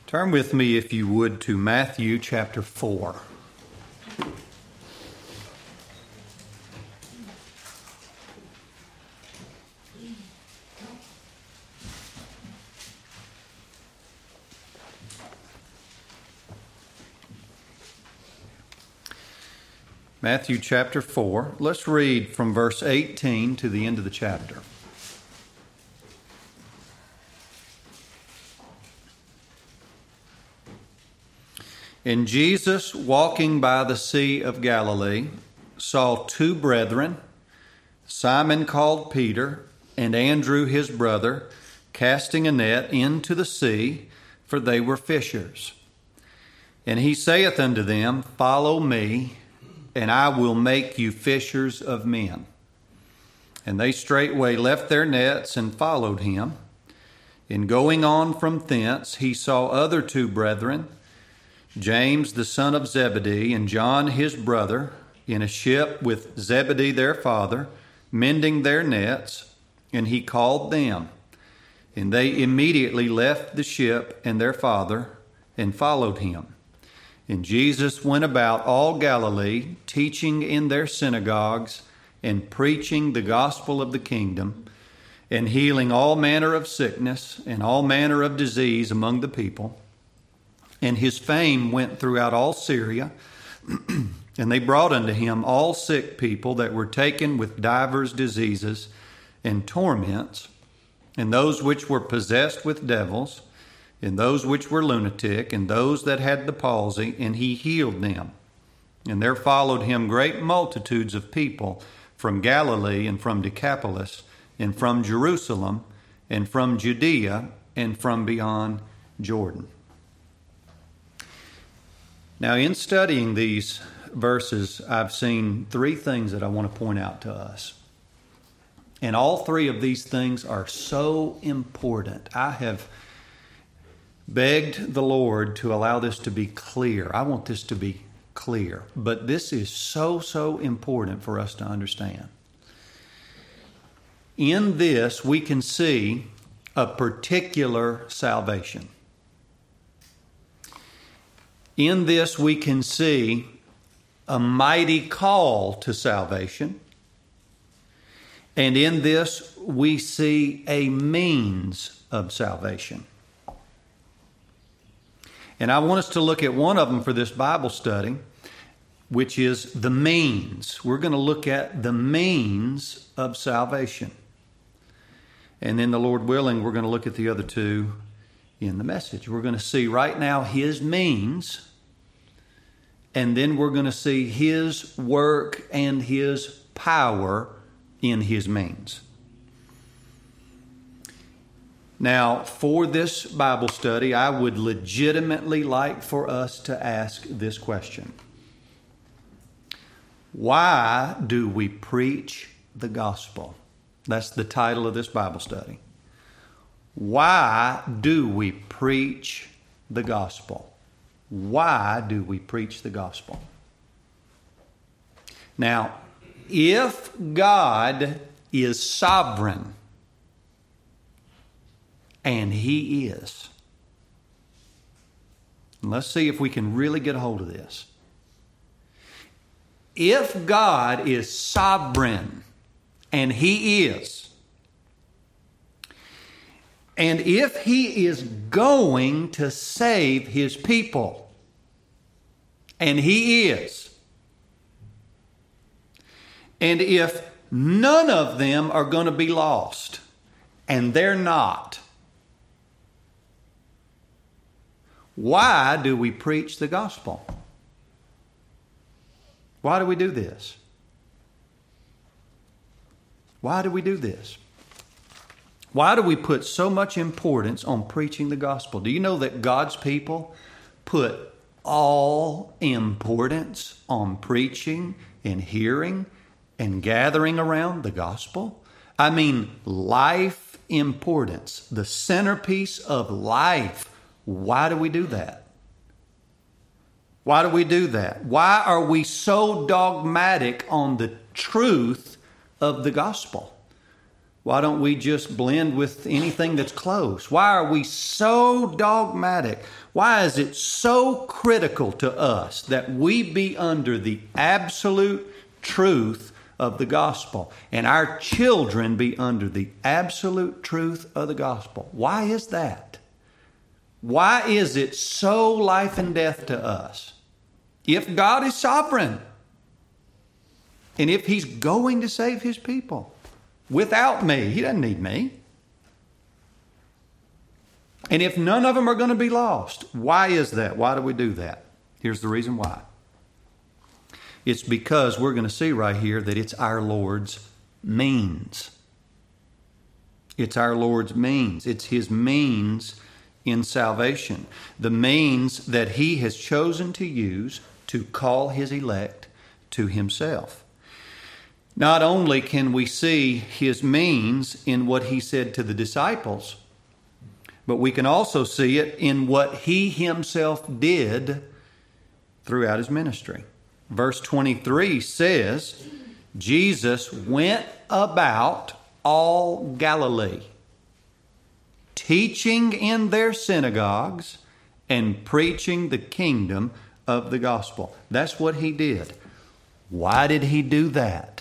Turn with me, if you would, to Matthew chapter 4. Matthew chapter 4. Let's read from verse 18 to the end of the chapter. And Jesus, walking by the Sea of Galilee, saw two brethren, Simon called Peter, and Andrew his brother, casting a net into the sea, for they were fishers. And he saith unto them, Follow me, and I will make you fishers of men. And they straightway left their nets and followed him. In going on from thence, he saw other two brethren, James the son of Zebedee and John his brother, in a ship with Zebedee their father, mending their nets, and he called them. And they immediately left the ship and their father and followed him. And Jesus went about all Galilee, teaching in their synagogues and preaching the gospel of the kingdom, and healing all manner of sickness and all manner of disease among the people. And his fame went throughout all Syria, and they brought unto him all sick people that were taken with divers diseases and torments, and those which were possessed with devils, and those which were lunatic, and those that had the palsy, and he healed them. And there followed him great multitudes of people from Galilee, and from Decapolis, and from Jerusalem, and from Judea, and from beyond Jordan. Now, in studying these verses, I've seen three things that I want to point out to us. And all three of these things are so important. I have begged the Lord to allow this to be clear. I want this to be clear. But this is so important for us to understand. In this, we can see a particular salvation. In this, we can see a mighty call to salvation. And in this, we see a means of salvation. And I want us to look at one of them for this Bible study, which is the means. We're going to look at the means of salvation. And then, the Lord willing, we're going to look at the other two in the message. We're going to see right now his means, and then we're going to see his work and his power in his means. Now, for this Bible study, I would legitimately like for us to ask this question. Why do we preach the gospel? That's the title of this Bible study. Why do we preach the gospel? Why do we preach the gospel? Now, if God is sovereign, and he is, and let's see if we can really get a hold of this. If God is sovereign, and he is, and if he is going to save his people, and he is, and if none of them are going to be lost, and they're not, why do we preach the gospel? Why do we do this? Why do we do this? Why do we put so much importance on preaching the gospel? Do you know that God's people put all importance on preaching and hearing and gathering around the gospel? I mean, life importance, the centerpiece of life. Why do we do that? Why do we do that? Why are we so dogmatic on the truth of the gospel? Why don't we just blend with anything that's close? Why are we so dogmatic? Why is it so critical to us that we be under the absolute truth of the gospel and our children be under the absolute truth of the gospel? Why is that? Why is it so life and death to us? If God is sovereign and if He's going to save His people without me, He doesn't need me. And if none of them are going to be lost, why is that? Why do we do that? Here's the reason why. It's because we're going to see right here that it's our Lord's means. It's our Lord's means. It's His means in salvation. The means that He has chosen to use to call His elect to Himself. Not only can we see His means in what He said to the disciples, but we can also see it in what He Himself did throughout His ministry. Verse 23 says, Jesus went about all Galilee, teaching in their synagogues and preaching the kingdom of the gospel. That's what He did. Why did He do that?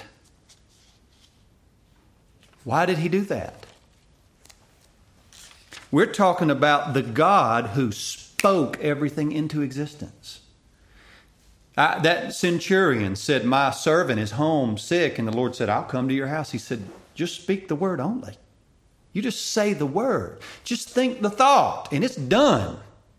Why did He do that? We're talking about the God who spoke everything into existence. That centurion said, my servant is home sick. And the Lord said, I'll come to your house. He said, just speak the word only. You just say the word. Just think the thought and it's done.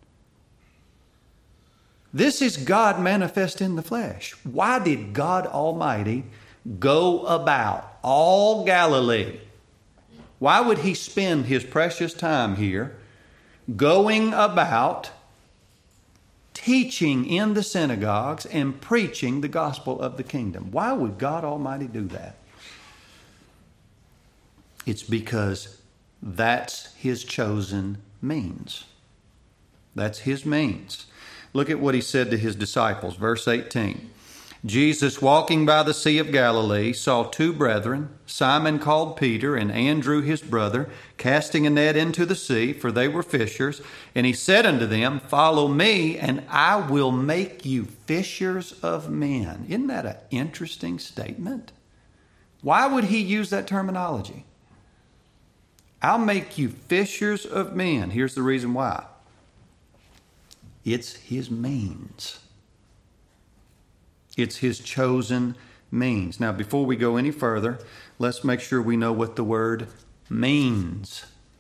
This is God manifest in the flesh. Why did God Almighty go about all Galilee? Why would He spend His precious time here going about teaching in the synagogues and preaching the gospel of the kingdom? Why would God Almighty do that? It's because that's His chosen means. That's His means. Look at what He said to His disciples, verse 18. Jesus, walking by the Sea of Galilee, saw two brethren, Simon called Peter and Andrew his brother, casting a net into the sea, for they were fishers. And He said unto them, follow me, and I will make you fishers of men. Isn't that an interesting statement? Why would He use that terminology? I'll make you fishers of men. Here's the reason why. It's His means. It's His chosen means. Now, before we go any further, let's make sure we know what the word means.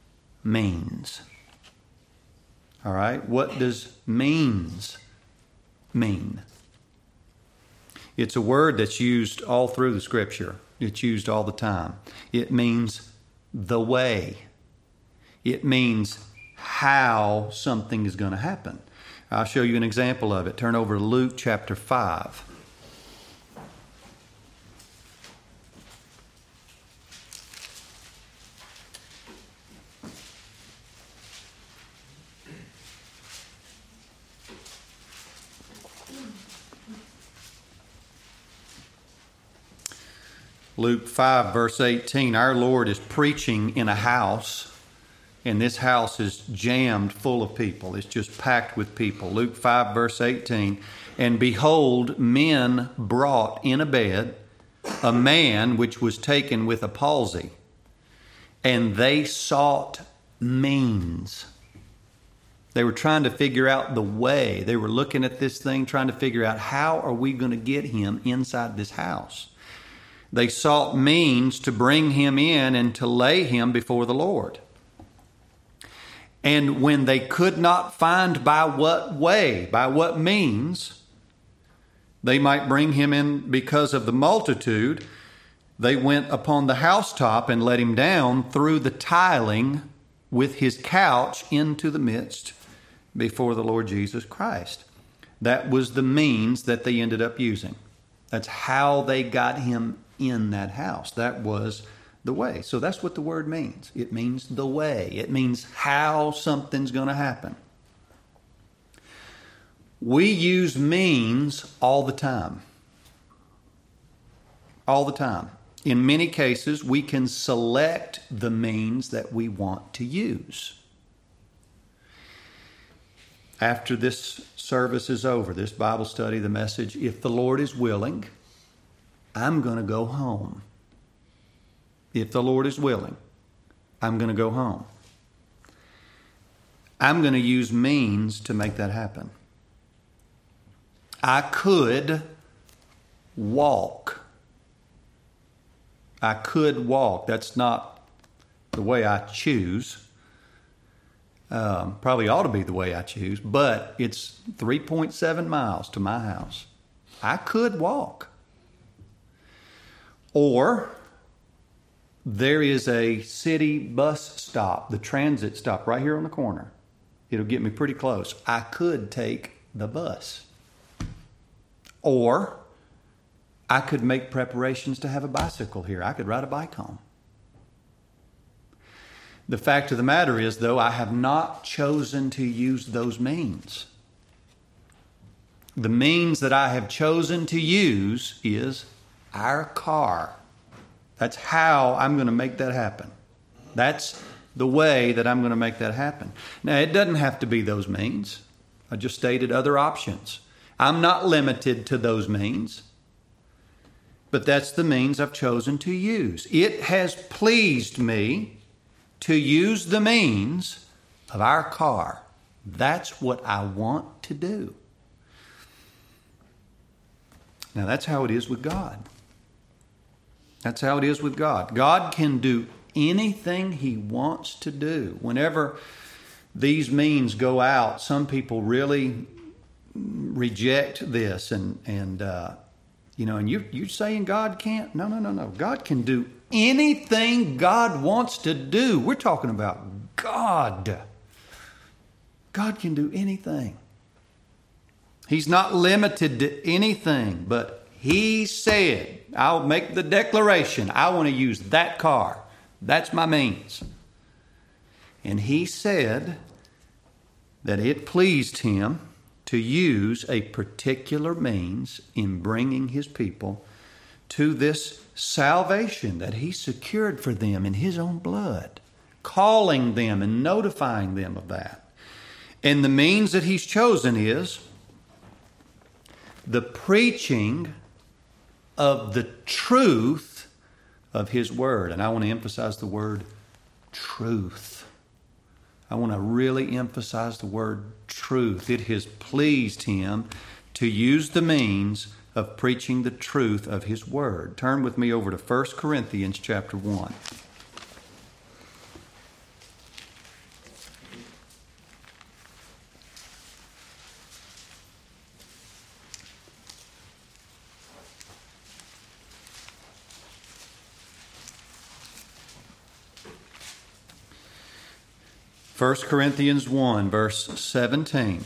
All right? What does means mean? It's a word that's used all through the Scripture. It's used all the time. It means the way. It means how something is going to happen. I'll show you an example of it. Turn over to Luke chapter 5. Luke 5, verse 18, our Lord is preaching in a house, and this house is jammed full of people. It's just packed with people. Luke 5, verse 18, and behold, men brought in a bed a man which was taken with a palsy, and they sought means. They were trying to figure out the way. They were looking at this thing, trying to figure out how are we going to get him inside this house. They sought means to bring him in and to lay him before the Lord. And when they could not find by what way, by what means, they might bring him in because of the multitude, they went upon the housetop and let him down through the tiling with his couch into the midst before the Lord Jesus Christ. That was the means that they ended up using. That's how they got him in that house. That was the way. So that's what the word means. It means the way. It means how something's going to happen. We use means all the time. All the time. In many cases, we can select the means that we want to use. After this service is over, this Bible study, the message, if the Lord is willing, I'm going to go home. If the Lord is willing, I'm going to go home. I'm going to use means to make that happen. I could walk. I could walk. That's not the way I choose. Probably ought to be the way I choose, but it's 3.7 miles to my house. I could walk. Or there is a city bus stop, the transit stop right here on the corner. It'll get me pretty close. I could take the bus. Or I could make preparations to have a bicycle here. I could ride a bike home. The fact of the matter is, though, I have not chosen to use those means. The means that I have chosen to use is our car. That's how I'm going to make that happen. That's the way that I'm going to make that happen. Now, it doesn't have to be those means. I just stated other options. I'm not limited to those means. But that's the means I've chosen to use. It has pleased me to use the means of our car. That's what I want to do. Now, that's how it is with God. That's how it is with God. God can do anything He wants to do. Whenever these means go out, some people really reject this and you're saying God can't? No. God can do anything God wants to do. We're talking about God. God can do anything. He's not limited to anything, but He said, I'll make the declaration, I want to use that car. That's my means. And He said that it pleased Him to use a particular means in bringing His people to this salvation that He secured for them in His own blood, calling them and notifying them of that. And the means that He's chosen is the preaching of the truth of His Word. And I want to emphasize the word truth. I want to really emphasize the word truth. It has pleased Him to use the means of preaching the truth of His Word. Turn with me over to 1 Corinthians chapter 1. First Corinthians 1, verse 17.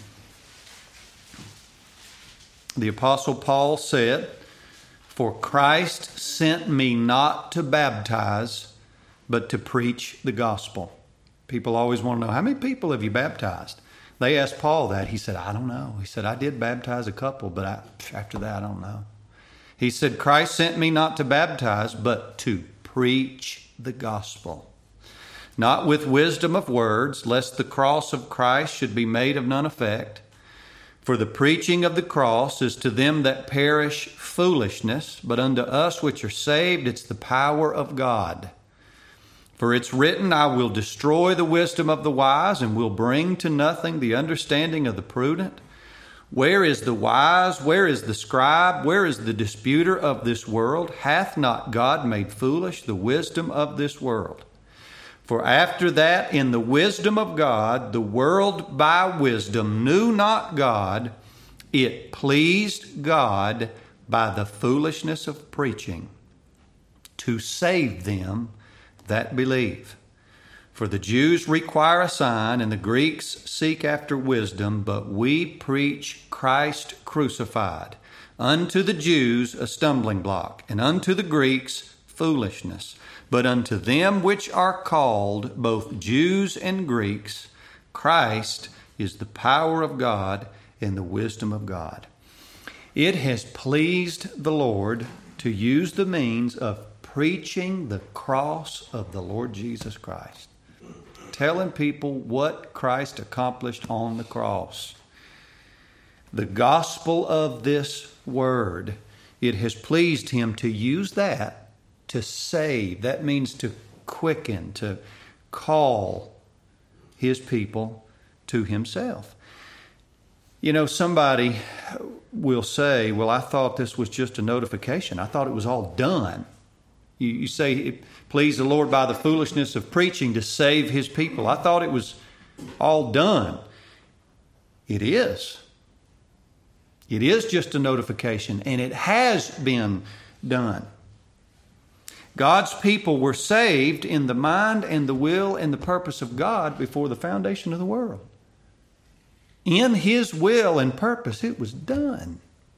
The Apostle Paul said, "For Christ sent me not to baptize, but to preach the gospel." People always want to know, how many people have you baptized? They asked Paul that. He said, I don't know. He said, I did baptize a couple, but after that, I don't know. He said, Christ sent me not to baptize, but to preach the gospel. Not with wisdom of words, lest the cross of Christ should be made of none effect. For the preaching of the cross is to them that perish foolishness, but unto us which are saved it's the power of God. For it's written, I will destroy the wisdom of the wise, and will bring to nothing the understanding of the prudent. Where is the wise? Where is the scribe? Where is the disputer of this world? Hath not God made foolish the wisdom of this world? For after that, in the wisdom of God, the world by wisdom knew not God. It pleased God by the foolishness of preaching to save them that believe. For the Jews require a sign, and the Greeks seek after wisdom, but we preach Christ crucified. Unto the Jews a stumbling block, and unto the Greeks foolishness. But unto them which are called, both Jews and Greeks, Christ is the power of God and the wisdom of God. It has pleased the Lord to use the means of preaching the cross of the Lord Jesus Christ. Telling people what Christ accomplished on the cross. The gospel of this word, it has pleased him to use that to save. That means to quicken, to call his people to himself. You know, somebody will say, well, I thought this was just a notification. I thought it was all done. You say, it pleased the Lord by the foolishness of preaching to save his people. I thought it was all done. It is. It is just a notification, and it has been done. God's people were saved in the mind and the will and the purpose of God before the foundation of the world. In his will and purpose, it was done.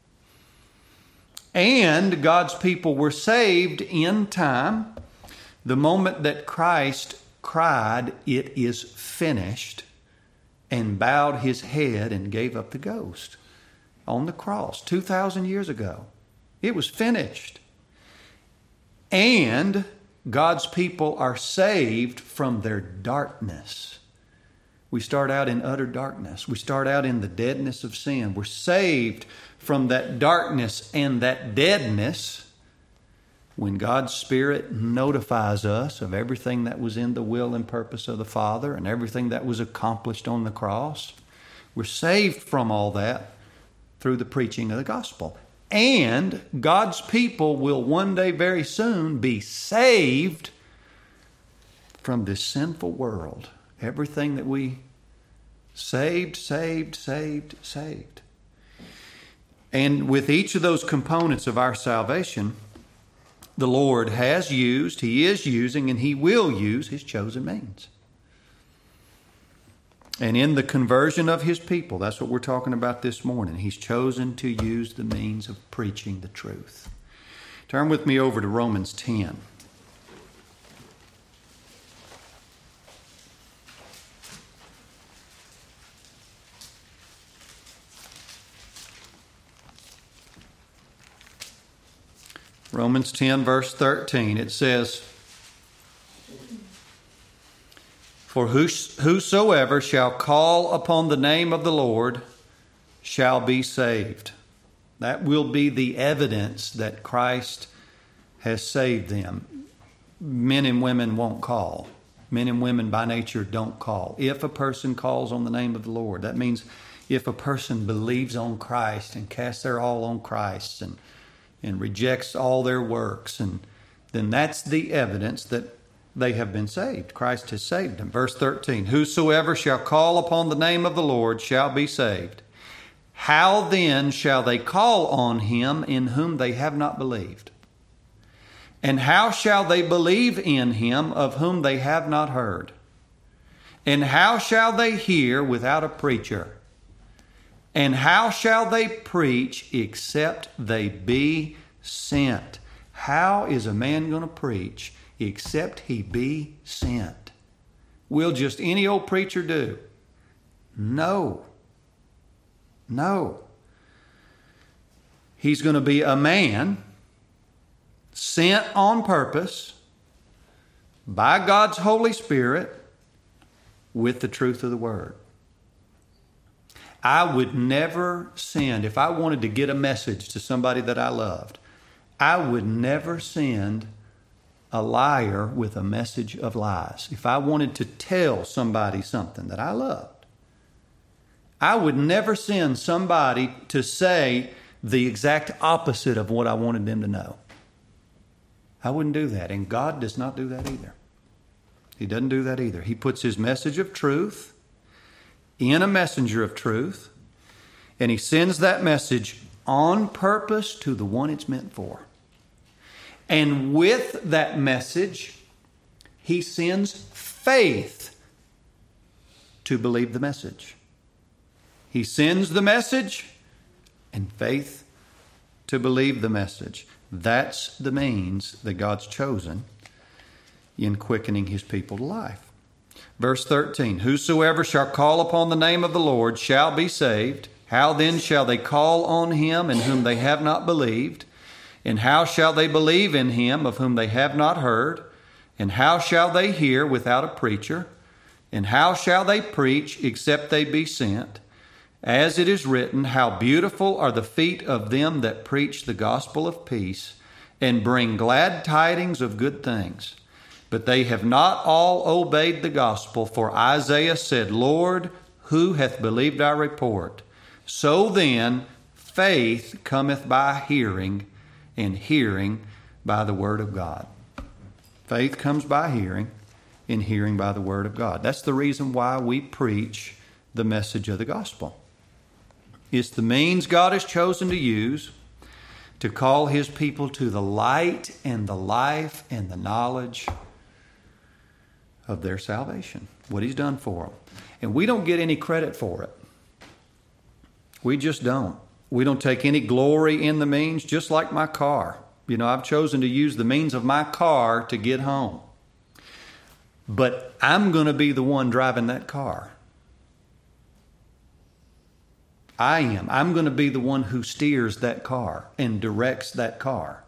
And God's people were saved in time. The moment that Christ cried, "It is finished," and bowed his head and gave up the ghost on the cross 2,000 years ago. It was finished. And God's people are saved from their darkness. We start out in utter darkness. We start out in the deadness of sin. We're saved from that darkness and that deadness when God's Spirit notifies us of everything that was in the will and purpose of the Father and everything that was accomplished on the cross. We're saved from all that through the preaching of the gospel. And God's people will one day very soon be saved from this sinful world. Everything that we saved. And with each of those components of our salvation, the Lord has used, he is using, and he will use his chosen means. And in the conversion of his people, that's what we're talking about this morning. He's chosen to use the means of preaching the truth. Turn with me over to Romans 10. Romans 10, verse 13, it says, "For whosoever shall call upon the name of the Lord shall be saved." That will be the evidence that Christ has saved them. Men and women won't call. Men and women by nature don't call. If a person calls on the name of the Lord, that means if a person believes on Christ and casts their all on Christ and rejects all their works, and then that's the evidence that they have been saved. Christ has saved them. Verse 13, "Whosoever shall call upon the name of the Lord shall be saved. How then shall they call on him in whom they have not believed? And how shall they believe in him of whom they have not heard? And how shall they hear without a preacher? And how shall they preach except they be sent?" How is a man going to preach except he be sent? Will just any old preacher do? No. He's going to be a man sent on purpose by God's Holy Spirit with the truth of the Word. I would never send, if I wanted to get a message to somebody that I loved, I would never send a liar with a message of lies. If I wanted to tell somebody something that I loved, I would never send somebody to say the exact opposite of what I wanted them to know. I wouldn't do that. And God does not do that either. He doesn't do that either. He puts his message of truth in a messenger of truth, and he sends that message on purpose to the one it's meant for. And with that message, he sends faith to believe the message. He sends the message and faith to believe the message. That's the means that God's chosen in quickening his people to life. Verse 13, "Whosoever shall call upon the name of the Lord shall be saved. How then shall they call on him in whom they have not believed? And how shall they believe in him of whom they have not heard? And how shall they hear without a preacher? And how shall they preach except they be sent? As it is written, how beautiful are the feet of them that preach the gospel of peace and bring glad tidings of good things. But they have not all obeyed the gospel, for Isaiah said, Lord, who hath believed our report? So then, faith cometh by hearing, and hearing by the word of God. Faith comes by hearing, and hearing by the word of God. That's the reason why we preach the message of the gospel. It's the means God has chosen to use to call his people to the light and the life and the knowledge of their salvation, what he's done for them. And we don't get any credit for it. We just don't. We don't take any glory in the means, just like my car. You know, I've chosen to use the means of my car to get home. But I'm going to be the one driving that car. I am. I'm going to be the one who steers that car and directs that car.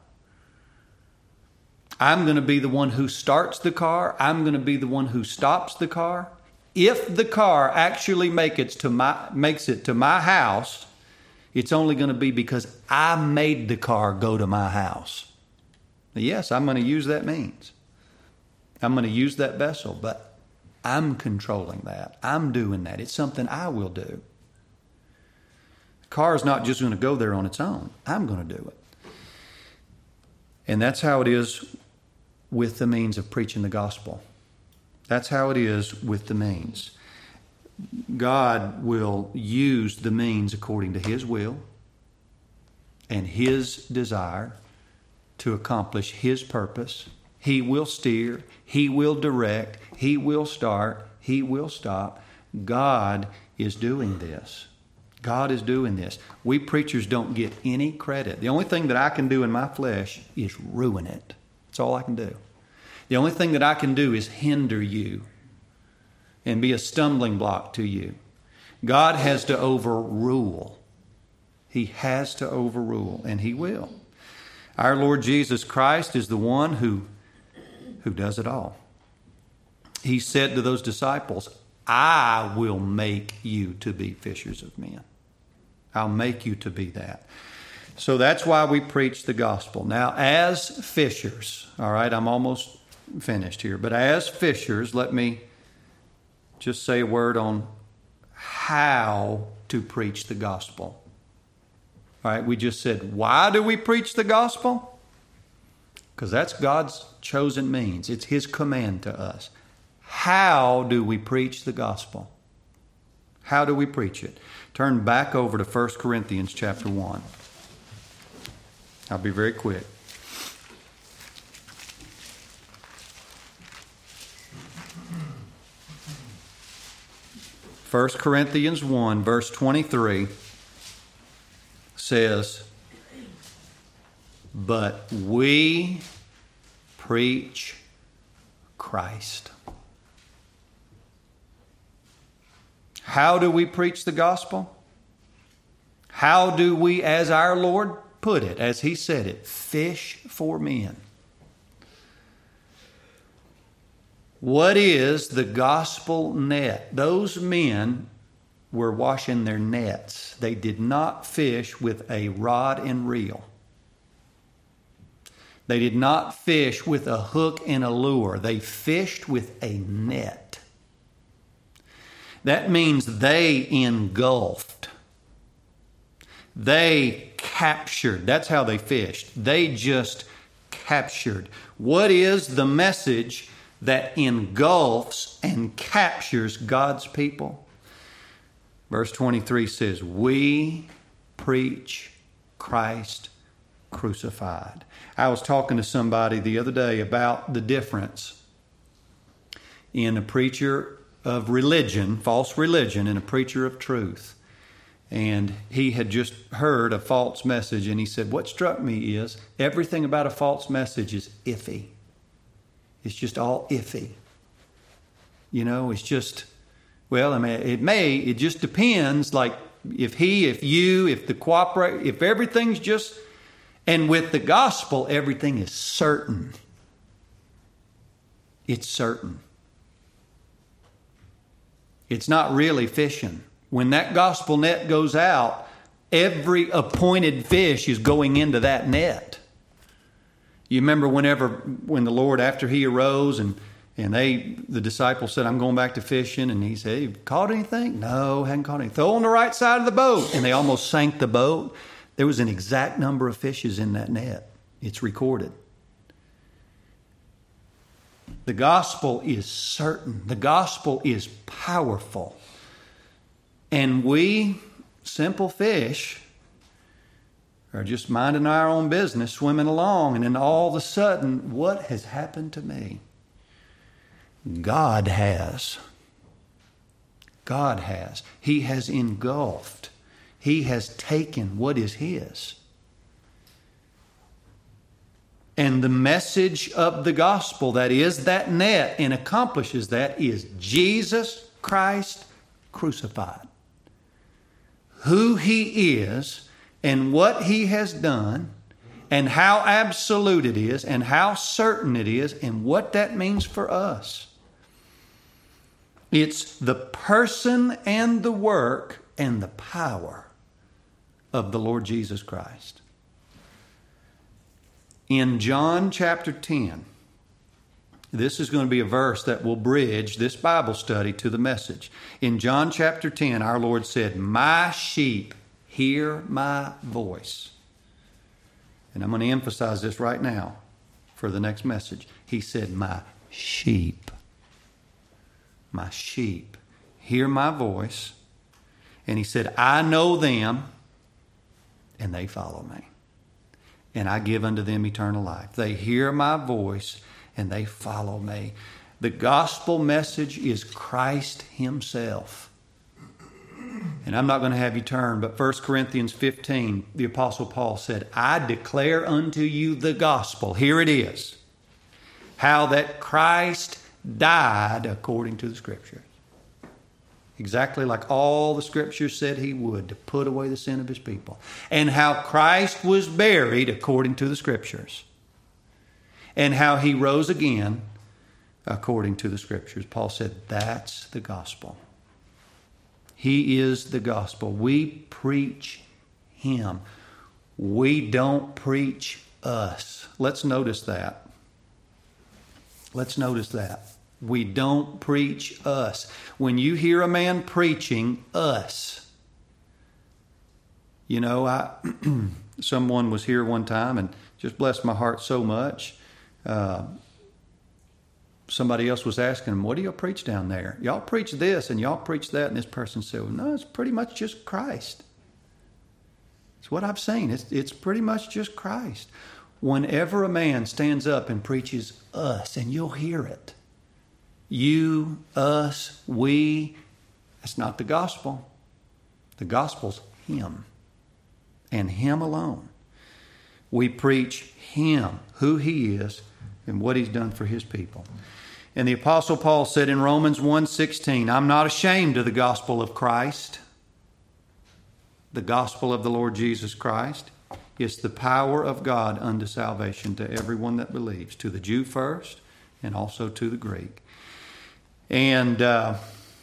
I'm going to be the one who starts the car. I'm going to be the one who stops the car. If the car actually makes it to my house, it's only going to be because I made the car go to my house. Yes, I'm going to use that means. I'm going to use that vessel, but I'm controlling that. I'm doing that. It's something I will do. The car is not just going to go there on its own. I'm going to do it. And that's how it is with the means of preaching the gospel. That's how it is with the means. God will use the means according to his will and his desire to accomplish his purpose. He will steer, he will direct, he will start, he will stop. God is doing this. God is doing this. We preachers don't get any credit. The only thing that I can do in my flesh is ruin it. That's all I can do. The only thing that I can do is hinder you and be a stumbling block to you. God has to overrule. He has to overrule, and he will. Our Lord Jesus Christ is the one who does it all. He said to those disciples, I will make you to be fishers of men. I'll make you to be that. So that's why we preach the gospel. Now, as fishers, all right, I'm almost finished here, but as fishers, let me just say a word on how to preach the gospel. All right, we just said, why do we preach the gospel? Because that's God's chosen means. It's his command to us. How do we preach the gospel? How do we preach it? Turn back over to 1 Corinthians chapter 1. I'll be very quick. 1 Corinthians 1, verse 23 says, but we preach Christ. How do we preach the gospel? How do we, as our Lord put it, as he said it, fish for men? What is the gospel net? Those men were washing their nets. They did not fish with a rod and reel. They did not fish with a hook and a lure. They fished with a net. That means they engulfed. They captured. That's how they fished. They just captured. What is the message that engulfs and captures God's people? Verse 23 says, we preach Christ crucified. I was talking to somebody the other day about the difference in a preacher of religion, false religion, and a preacher of truth. And he had just heard a false message, and he said, what struck me is everything about a false message is iffy. It's just all iffy. You know, it's just, well, I mean, it just depends. Like if he, if you, if the cooperate, if everything's just And with the gospel, everything is certain. It's certain. It's not really fishing. When that gospel net goes out, every appointed fish is going into that net. You remember when the Lord, after he arose and the disciples said, I'm going back to fishing. And he said, you caught anything? No, hadn't caught anything. Throw on the right side of the boat. And they almost sank the boat. There was an exact number of fishes in that net. It's recorded. The gospel is certain. The gospel is powerful. And we, simple fish, are just minding our own business, swimming along. And then all of a sudden, what has happened to me? God has. God has. He has engulfed. He has taken what is His. And the message of the gospel that is that net and accomplishes that is Jesus Christ crucified. Who He is and what He has done and how absolute it is and how certain it is and what that means for us. It's the person and the work and the power of the Lord Jesus Christ. In John chapter 10, this is going to be a verse that will bridge this Bible study to the message. In John chapter 10, our Lord said, my sheep hear my voice. And I'm going to emphasize this right now for the next message. He said, my sheep hear my voice. And He said, I know them and they follow me. And I give unto them eternal life. They hear my voice and they follow me. The gospel message is Christ Himself. And I'm not going to have you turn, but 1 Corinthians 15, the Apostle Paul said, I declare unto you the gospel. Here it is. How that Christ died according to the Scriptures. Exactly like all the Scriptures said He would, to put away the sin of His people. And how Christ was buried according to the Scriptures. And how He rose again according to the Scriptures. Paul said, that's the gospel. He is the gospel. We preach Him. We don't preach us. Let's notice that. Let's notice that. We don't preach us. When you hear a man preaching us, you know, someone was here one time and just blessed my heart so much. Somebody else was asking him, what do y'all preach down there? Y'all preach this and y'all preach that. And this person said, well, no, it's pretty much just Christ. It's what I've seen. It's pretty much just Christ. Whenever a man stands up and preaches us, and you'll hear it, you, us, we, that's not the gospel. The gospel's Him and Him alone. We preach Him, who He is, and what He's done for His people. And the Apostle Paul said in Romans 1:16, I'm not ashamed of the gospel of Christ, the gospel of the Lord Jesus Christ. It's the power of God unto salvation to everyone that believes, to the Jew first and also to the Greek. And I'll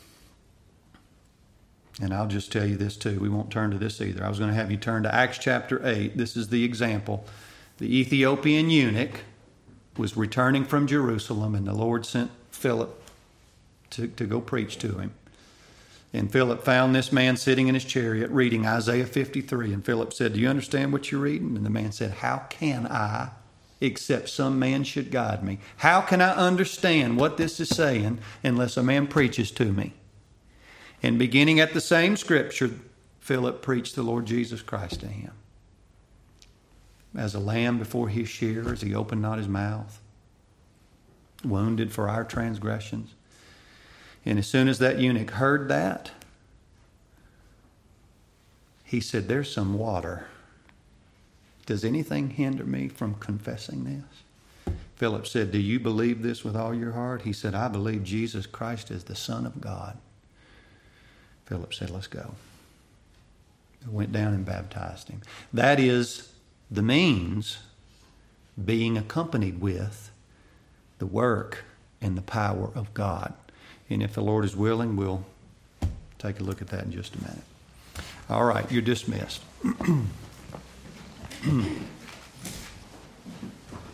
just tell you this too. We won't turn to this either. I was going to have you turn to Acts chapter 8. This is the example. The Ethiopian eunuch was returning from Jerusalem, and the Lord sent Philip to go preach to him. And Philip found this man sitting in his chariot reading Isaiah 53. And Philip said, do you understand what you're reading? And the man said, how can I, except some man should guide me? How can I understand what this is saying unless a man preaches to me? And beginning at the same scripture, Philip preached the Lord Jesus Christ to him. As a lamb before his shearers, He opened not His mouth. Wounded for our transgressions. And as soon as that eunuch heard that, he said, there's some water. Does anything hinder me from confessing this? Philip said, do you believe this with all your heart? He said, I believe Jesus Christ is the Son of God. Philip said, let's go. Went down and baptized him. That is the means being accompanied with the work and the power of God. And if the Lord is willing, we'll take a look at that in just a minute. All right, you're dismissed.